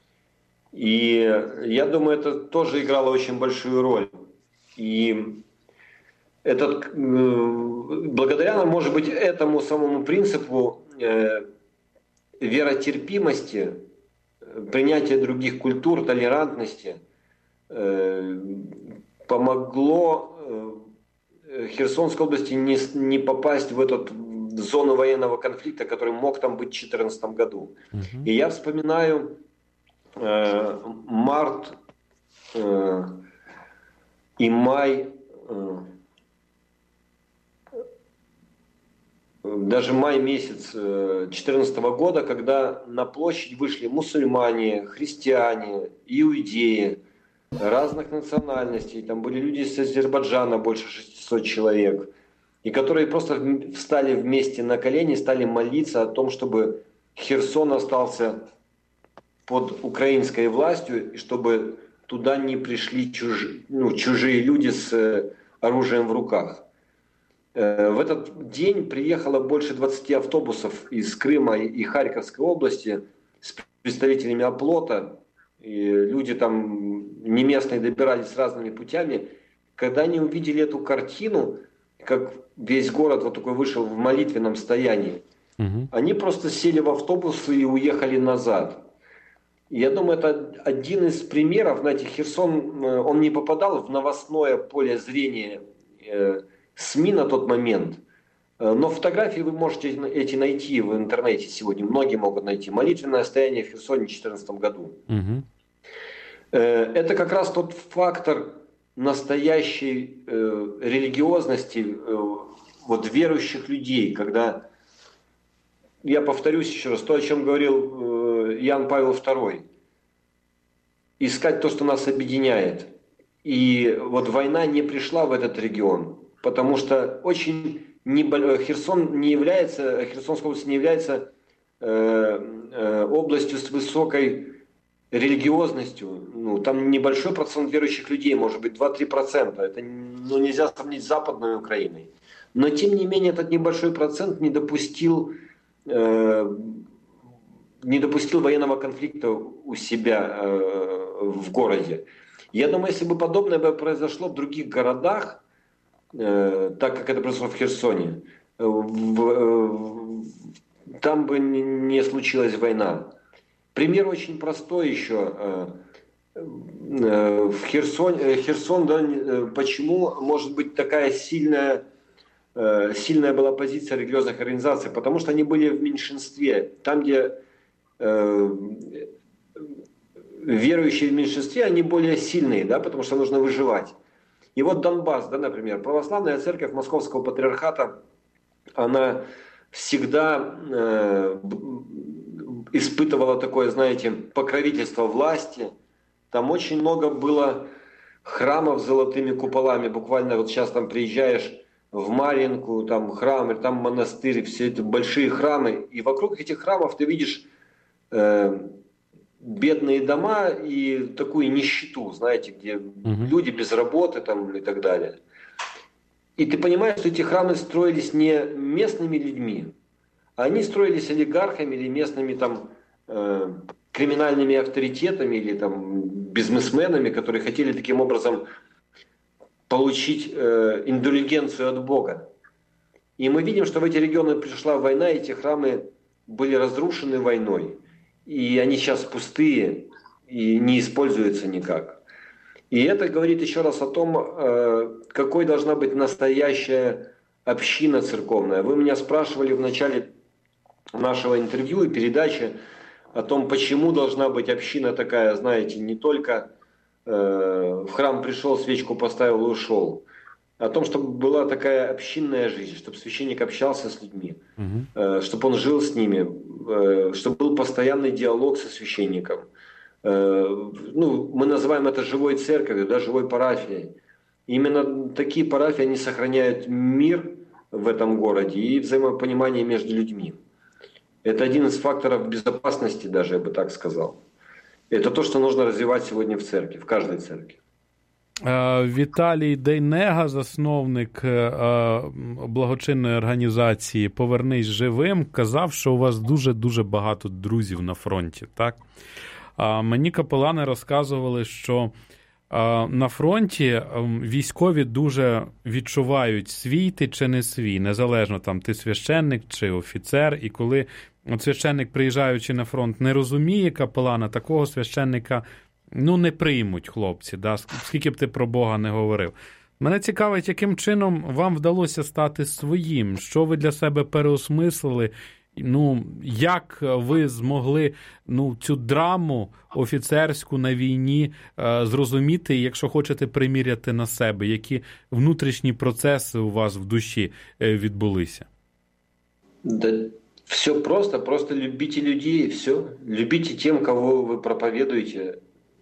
И я думаю, это тоже играло очень большую роль. И благодаря, может быть, этому самому принципу веротерпимости, принятия других культур, толерантности, помогло Херсонской области не попасть в эту зону военного конфликта, который мог там быть в 2014 году. И я вспоминаю март и май, даже май месяц 2014 года, когда на площадь вышли мусульмане, христиане, иудеи разных национальностей. Там были люди из Азербайджана, больше 600 человек. И которые просто встали вместе на колени, стали молиться о том, чтобы Херсон остался под украинской властью, и чтобы туда не пришли чужие люди с оружием в руках. В этот день приехало больше 20 автобусов из Крыма и Харьковской области с представителями оплота. И люди там не местные добирались разными путями. Когда они увидели эту картину, как весь город вот такой вышел в молитвенном состоянии, они просто сели в автобус и уехали назад. И я думаю, это один из примеров. Знаете, Херсон, он не попадал в новостное поле зрения СМИ на тот момент. Но фотографии вы можете эти найти в интернете сегодня. Многие могут найти. Молитвенное состояние в Херсоне в 2014 году. Это как раз тот фактор настоящей религиозности вот верующих людей, когда, я повторюсь еще раз, то, о чем говорил Иоанн Павел II, искать то, что нас объединяет. И вот война не пришла в этот регион, потому что очень Херсонская область не является областью с высокой религиозностью. Ну, там небольшой процент верующих людей, может быть 2-3%. Это нельзя сравнить с Западной Украиной. Но тем не менее этот небольшой процент не допустил военного конфликта у себя в городе. Я думаю, если бы подобное бы произошло в других городах, так как это произошло в Херсоне, там бы не случилась война. Пример очень простой еще. В Херсон, да, почему может быть такая сильная была позиция религиозных организаций? Потому что они были в меньшинстве. Там, где верующие в меньшинстве, они более сильные, да, потому что нужно выживать. И вот Донбасс, да, например, православная церковь Московского патриархата, она всегда испытывала такое, знаете, покровительство власти. Там очень много было храмов с золотыми куполами. Буквально вот сейчас там приезжаешь в Марьинку, там храм, там монастырь, все это большие храмы. И вокруг этих храмов ты видишь бедные дома и такую нищету, знаете, где люди без работы там, и так далее. И ты понимаешь, что эти храмы строились не местными людьми, Они строились олигархами или местными там криминальными авторитетами или там бизнесменами, которые хотели таким образом получить индульгенцию от Бога. И мы видим, что в эти регионы пришла война, и эти храмы были разрушены войной. И они сейчас пустые и не используются никак. И это говорит еще раз о том, какой должна быть настоящая община церковная. Вы меня спрашивали в начале нашего интервью и передачи о том, почему должна быть община такая, знаете, не только в храм пришел, свечку поставил и ушел. О том, чтобы была такая общинная жизнь, чтобы священник общался с людьми, чтобы он жил с ними, чтобы был постоянный диалог со священником. Ну, мы называем это живой церковью, да, живой парафией. Именно такие парафии, они сохраняют мир в этом городе и взаимопонимание между людьми. Это один из факторов безопасности даже, я бы так сказал. Это то, что нужно развивать сегодня в церкви, в каждой церкви. Віталій Дейнега, засновник благочинної організації «Повернись живим», казав, що у вас дуже-дуже багато друзів на фронті, так? Мені капелани розказували, що на фронті військові дуже відчувають свій ти чи не свій, незалежно там ти священник чи офіцер, і коли священник, приїжджаючи на фронт, не розуміє капелана, такого священника не приймуть хлопці, да? Скільки б ти про Бога не говорив. Мене цікавить, яким чином вам вдалося стати своїм, що ви для себе переосмислили, як ви змогли цю драму офіцерську на війні зрозуміти, якщо хочете приміряти на себе, які внутрішні процеси у вас в душі відбулися? Да, все просто любите людей, все. Любите тем, кого вы проповедуете.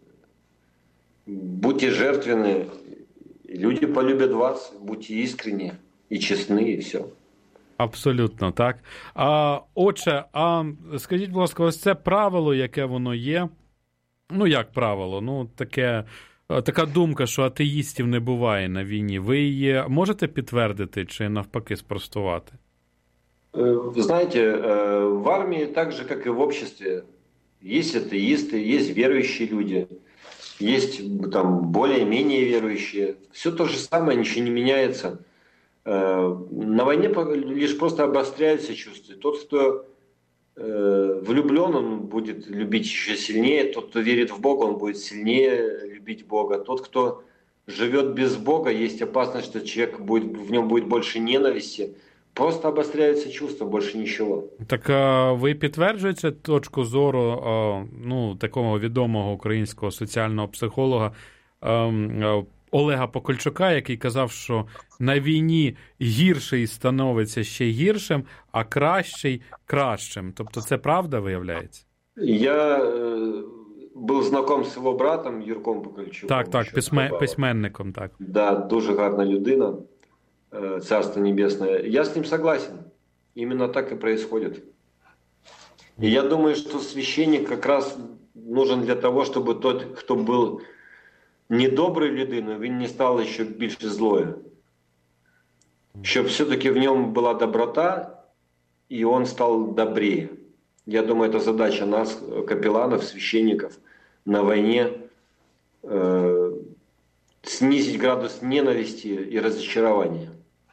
Будьте жертвенны, люди полюбят вас, будьте искренни и честны, и все. Абсолютно, так. Отже, скажіть, будь ласка, ось це правило, яке воно є, як правило, така думка, що атеїстів не буває на війні, ви її можете підтвердити чи навпаки спростувати? Вы знаете, в армии так же, как и в обществе, есть атеисты, есть верующие люди, есть там более-менее верующие. Все то же самое, ничего не меняется. На войне лишь просто обостряются чувства. Тот, кто влюблен, он будет любить еще сильнее. Тот, кто верит в Бога, он будет сильнее любить Бога. Тот, кто живет без Бога, есть опасность, что человек в нем будет больше ненависти. Просто обостряються чувства, більше нічого. Так ви підтверджуєте точку зору такого відомого українського соціального психолога Олега Покольчука, який казав, що на війні гірший становиться ще гіршим, а кращий – кращим. Тобто це правда виявляється? Я був знайом з його братом Юрком Покольчуком. Так, письменником, так. Да, дуже гарна людина. Царство Небесное. Я с ним согласен. Именно так и происходит. И я думаю, что священник как раз нужен для того, чтобы тот, кто был недоброй людиною, він не стал еще більше злою. Щоб все-таки в нем была доброта, и он стал добрее. Я думаю, это задача нас, капелланов, священников, на войне снизить градус ненависти и разочарования.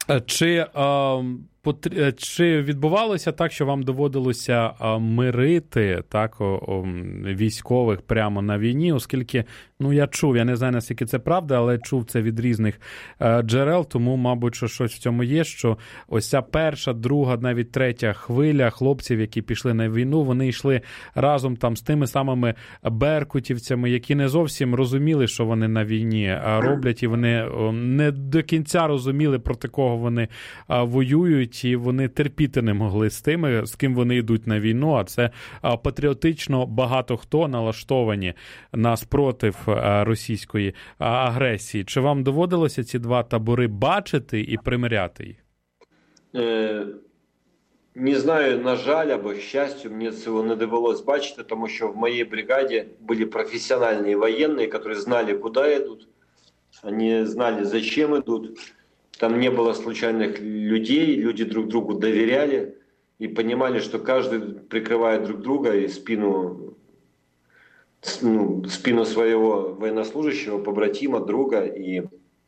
Чи відбувалося так, що вам доводилося мирити військових прямо на війні, оскільки, я чув, я не знаю, наскільки це правда, але чув це від різних джерел, тому, мабуть, що щось в цьому є, що ось ця перша, друга, навіть третя хвиля хлопців, які пішли на війну, вони йшли разом там з тими самими беркутівцями, які не зовсім розуміли, що вони на війні роблять, і вони не до кінця розуміли, проти кого вони воюють, і вони терпіти не могли з тими, з ким вони йдуть на війну, а це патріотично багато хто налаштовані на спротив російської агресії. Чи вам доводилося ці два табори бачити і примиряти їх? Не знаю, на жаль, або щастю, мені цього не довелось бачити, тому що в моїй бригаді були професіональні воєнні, які знали, куди йдуть, вони знали, зачем йдуть. Там не было случайных людей, люди друг другу доверяли. и понимали, что каждый прикрывает друг друга и спину своего военнослужащего, побратима, друга, и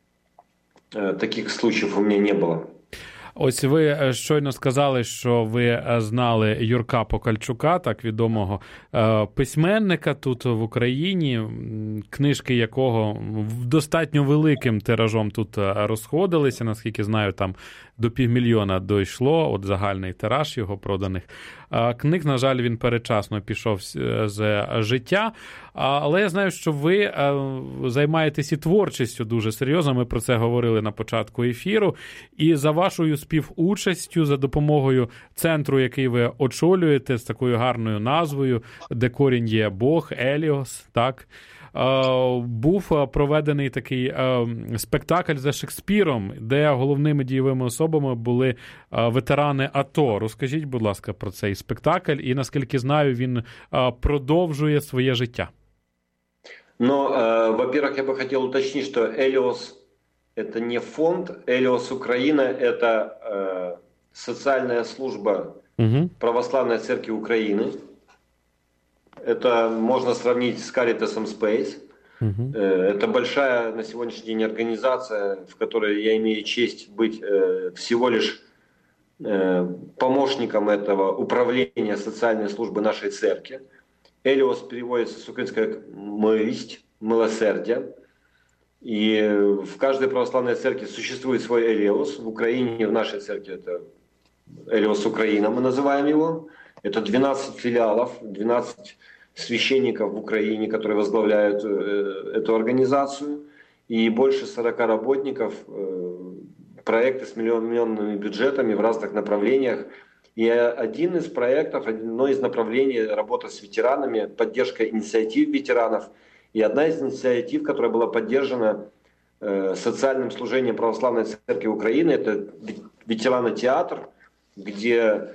таких случаев у меня не было. Ось ви щойно сказали, що ви знали Юрка Покальчука, так відомого письменника тут в Україні, книжки якого достатньо великим тиражом тут розходилися, наскільки знаю, там до 500 000 дійшло, от загальний тираж його проданих книг. На жаль, він передчасно пішов з життя, але я знаю, що ви займаєтесь і творчістю дуже серйозно, ми про це говорили на початку ефіру, і за вашою співучастю, за допомогою центру, який ви очолюєте, з такою гарною назвою, де корінь є Бог, Еліос, так, був проведений такий спектакль за Шекспіром, де головними дієвими особами були ветерани АТО. Розкажіть, будь ласка, про цей спектакль, і, наскільки знаю, він продовжує своє життя. Но, во-первых, я бы хотел уточнить, что Элиос – это не фонд, Элиос Украина – это социальная служба Православной Церкви Украины. Это можно сравнить с Caritasом Space. Это большая на сегодняшний день организация, в которой я имею честь быть всего лишь помощником этого управления социальной службы нашей церкви. Элиос переводится с украинского как «милость», «милосердие». И в каждой православной церкви существует свой Элиос. В Украине, в нашей церкви это Элиос Украина, мы называем его. Это 12 филиалов, 12 священников в Украине, которые возглавляют эту организацию. И больше 40 работников, проекты с миллионными бюджетами в разных направлениях. И один из проектов, одно из направлений – работа с ветеранами, поддержка инициатив ветеранов. И одна из инициатив, которая была поддержана социальным служением Православной Церкви Украины, это ветеранотеатр, где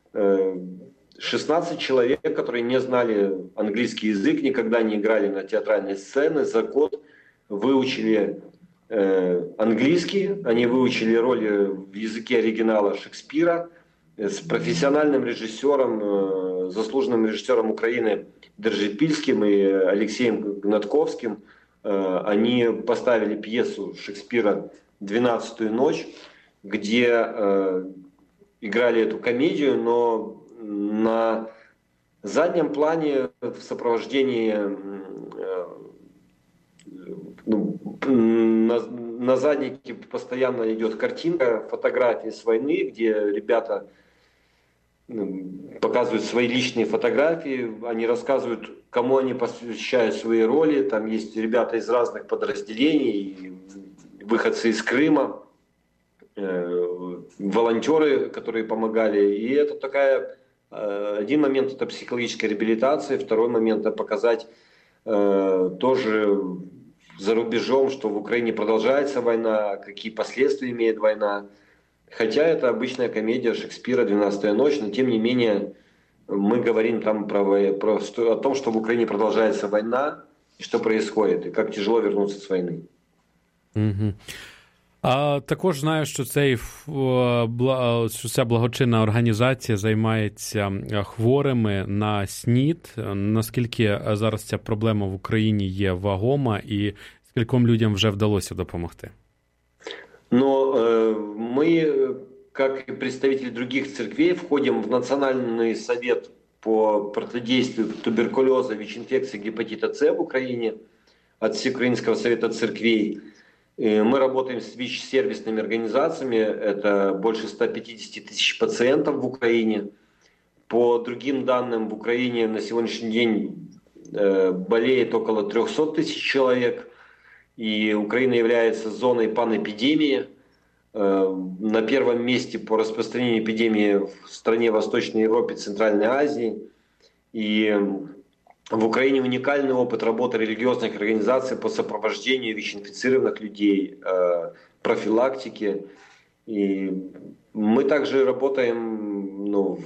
16 человек, которые не знали английский язык, никогда не играли на театральной сцене, за год выучили английский, они выучили роли в языке оригинала Шекспира, с профессиональным режиссером, заслуженным режиссером Украины Держипильским и Алексеем Гнатковским. Они поставили пьесу Шекспира «12-ю ночь», где играли эту комедию, но на заднем плане в сопровождении, на заднике постоянно идет картинка, фотографии с войны, где ребята показывают свои личные фотографии, они рассказывают, кому они посвящают свои роли. Там есть ребята из разных подразделений, выходцы из Крыма, волонтеры, которые помогали. И это такая... Один момент – это психологическая реабилитация, второй момент – это показать тоже за рубежом, что в Украине продолжается война, какие последствия имеет война. Хотя это обычная комедия Шекспира «12-я ночь», но тем не менее мы говорим там о том, что в Украине продолжается война, и что происходит, и как тяжело вернуться с войны. Також знаю, що ця благочинна організація займається хворими на СНІД. Наскільки зараз ця проблема в Україні є вагома і скільком людям вже вдалося допомогти? Но мы, как и представители других церквей, входим в Национальный совет по противодействию туберкулеза, ВИЧ-инфекции, гепатита С в Украине от Всеукраинского совета церквей. Мы работаем с ВИЧ-сервисными организациями, это больше 150 тысяч пациентов в Украине. По другим данным, в Украине на сегодняшний день болеет около 300 тысяч человек, и Украина является зоной панэпидемии. На первом месте по распространению эпидемии в стране Восточной Европы, Центральной Азии. И в Украине уникальный опыт работы религиозных организаций по сопровождению ВИЧ-инфицированных людей, профилактике. И мы также работаем,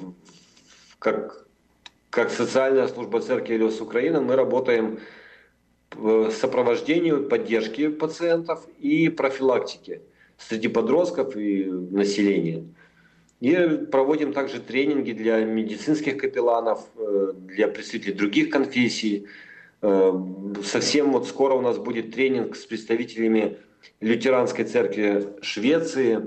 как социальная служба церкви Элиос Украина, мы работаем в сопровождении, поддержке пациентов и профилактике среди подростков и населения. И проводим также тренинги для медицинских капелланов, для представителей других конфессий. Совсем вот скоро у нас будет тренинг с представителями лютеранской церкви Швеции,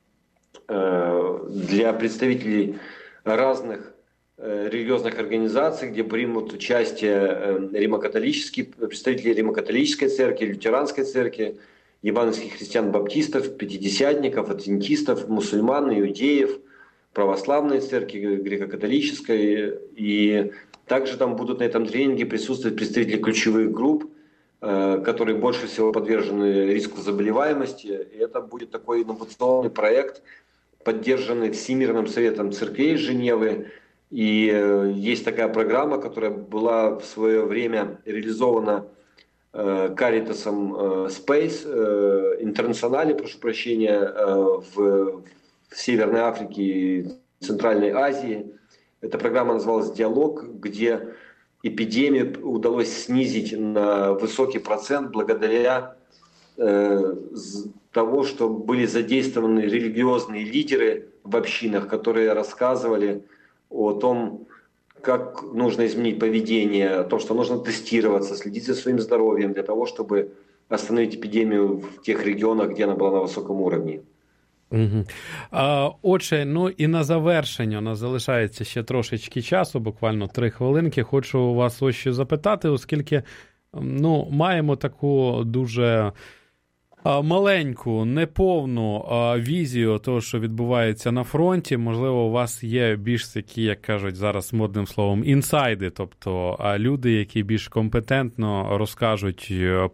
для представителей разных религиозных организаций, где примут участие представители Римо-католической церкви, лютеранской церкви, евангельских христиан-баптистов, пятидесятников, адвентистов, мусульман, иудеев, православной церкви, греко-католической. И также там будут на этом тренинге присутствовать представители ключевых групп, которые больше всего подвержены риску заболеваемости. И это будет такой инновационный проект, поддержанный Всемирным советом церквей Женевы. И есть такая программа, которая была в свое время реализована Caritas'ом Space Интернационале, прошу прощения, в Северной Африке и Центральной Азии. Эта программа называлась «Диалог», где эпидемию удалось снизить на высокий процент благодаря того, что были задействованы религиозные лидеры в общинах, которые рассказывали о том, как нужно изменить поведение, о том, что нужно тестироваться, следить за своим здоровьем для того, чтобы остановить эпидемию в тех регионах, где она была на высоком уровне. Угу. Отже, ну і на завершення, у нас залишається ще трошечки часу, буквально 3 хвилинки. Хочу у вас ось що запитати, оскільки маємо таку дуже маленьку, неповну візію того, що відбувається на фронті. Можливо, у вас є більш такі, як кажуть зараз модним словом, інсайди, тобто люди, які більш компетентно розкажуть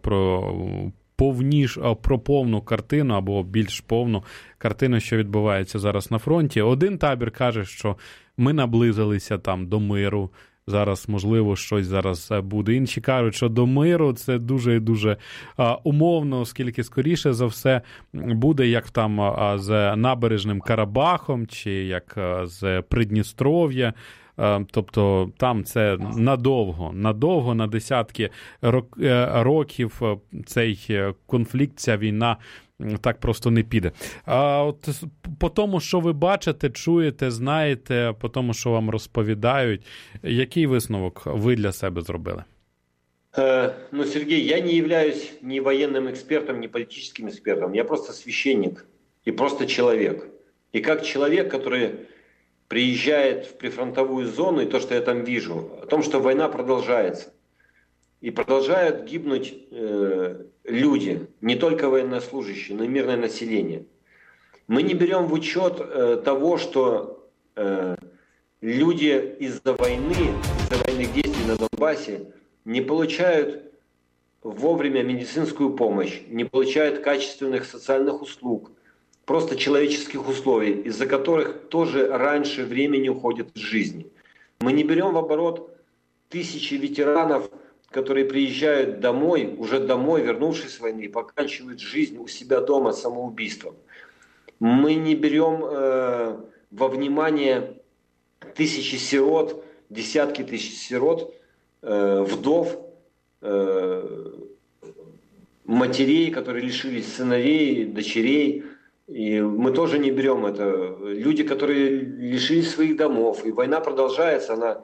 про повну картину або більш повну картину, що відбувається зараз на фронті. Один табір каже, що ми наблизилися там до миру, зараз, можливо, щось зараз буде. Інші кажуть, що до миру це дуже і дуже умовно, оскільки, скоріше за все, буде як там з набережним Карабахом, чи як з Придністров'я. Тобто там це надовго, на десятки років цей конфлікт, ця війна так просто не піде. От по тому, що ви бачите, чуєте, знаєте, по тому, що вам розповідають, який висновок ви для себе зробили? Сергей, я не являюсь ни военным экспертом, ни политическим экспертом. Я просто священник и просто человек. И как человек, который приезжает в прифронтовую зону, и то, что я там вижу, о том, что война продолжается. И продолжают гибнуть люди, не только военнослужащие, но и мирное население. Мы не берем в учет того, что люди из-за военных действий на Донбассе не получают вовремя медицинскую помощь, не получают качественных социальных услуг, просто человеческих условий, из-за которых тоже раньше времени уходят из жизни. Мы не берем в оборот тысячи ветеранов, которые приезжают домой, вернувшись с войны, и поканчивают жизнь у себя дома самоубийством. Мы не берем во внимание тысячи сирот, десятки тысяч сирот, вдов, матерей, которые лишились сыновей, дочерей. И мы тоже не берем это. Люди, которые лишились своих домов, и война продолжается,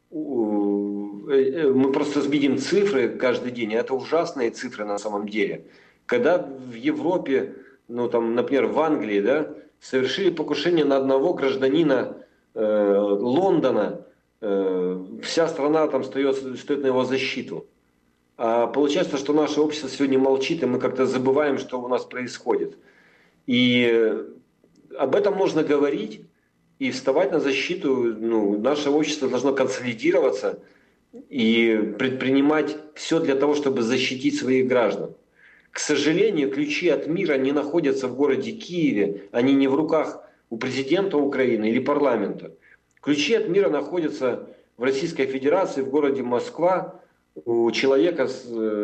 мы просто видим цифры каждый день, это ужасные цифры на самом деле. Когда в Европе, например, в Англии, совершили покушение на одного гражданина Лондона, вся страна там стоит на его защиту. А получается, что наше общество сегодня молчит, и мы как-то забываем, что у нас происходит. И об этом нужно говорить и вставать на защиту. Наше общество должно консолидироваться и предпринимать все для того, чтобы защитить своих граждан. К сожалению, ключи от мира не находятся в городе Киеве, они не в руках у президента Украины или парламента. Ключи от мира находятся в Российской Федерации, в городе Москва, у человека с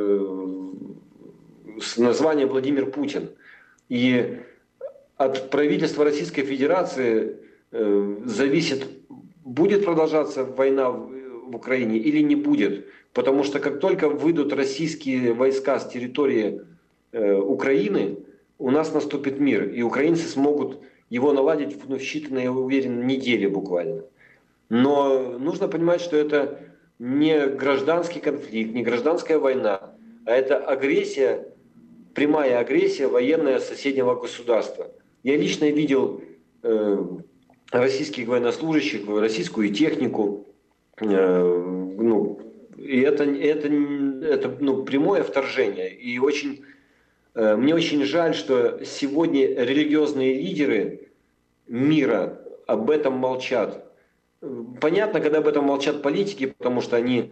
названием Владимир Путин. И от правительства Российской Федерации зависит, будет продолжаться война в Украине или не будет. Потому что как только выйдут российские войска с территории Украины, у нас наступит мир. И украинцы смогут его наладить в считанные, я уверен, недели буквально. Но нужно понимать, что это не гражданский конфликт, не гражданская война, а это агрессия, прямая агрессия военная соседнего государства. Я лично видел российских военнослужащих, российскую технику, и это прямое вторжение. И мне очень жаль, что сегодня религиозные лидеры мира об этом молчат. Понятно, когда об этом молчат политики, потому что они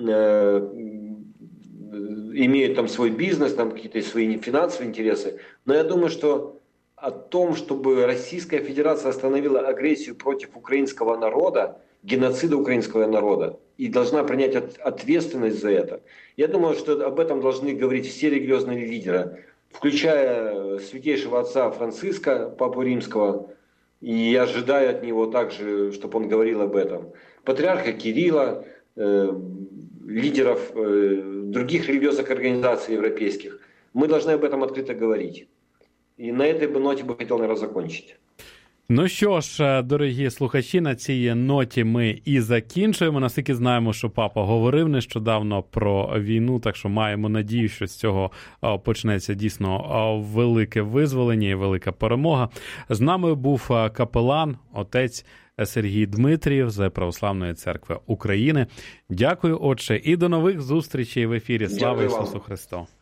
имеют там свой бизнес, там какие-то свои финансовые интересы. Но я думаю, что о том, чтобы Российская Федерация остановила агрессию против украинского народа, геноцида украинского народа, и должна принять ответственность за это. Я думаю, что об этом должны говорить все религиозные лидеры, включая святейшего отца Франциска, Папу Римского, и я ожидаю от него также, чтобы он говорил об этом. Патриарха Кирилла, лидеров других религиозных организаций европейских. Мы должны об этом открыто говорить. І на цій ноті би хотів, наверное, закінчити. Ну що ж, дорогі слухачі, на цій ноті ми і закінчуємо. Наскільки знаємо, що папа говорив нещодавно про війну, так що маємо надію, що з цього почнеться дійсно велике визволення і велика перемога. З нами був капелан, отець Сергій Дмитрієв з Православної Церкви України. Дякую, отче, і до нових зустрічей в ефірі. Слава Ісусу Христу!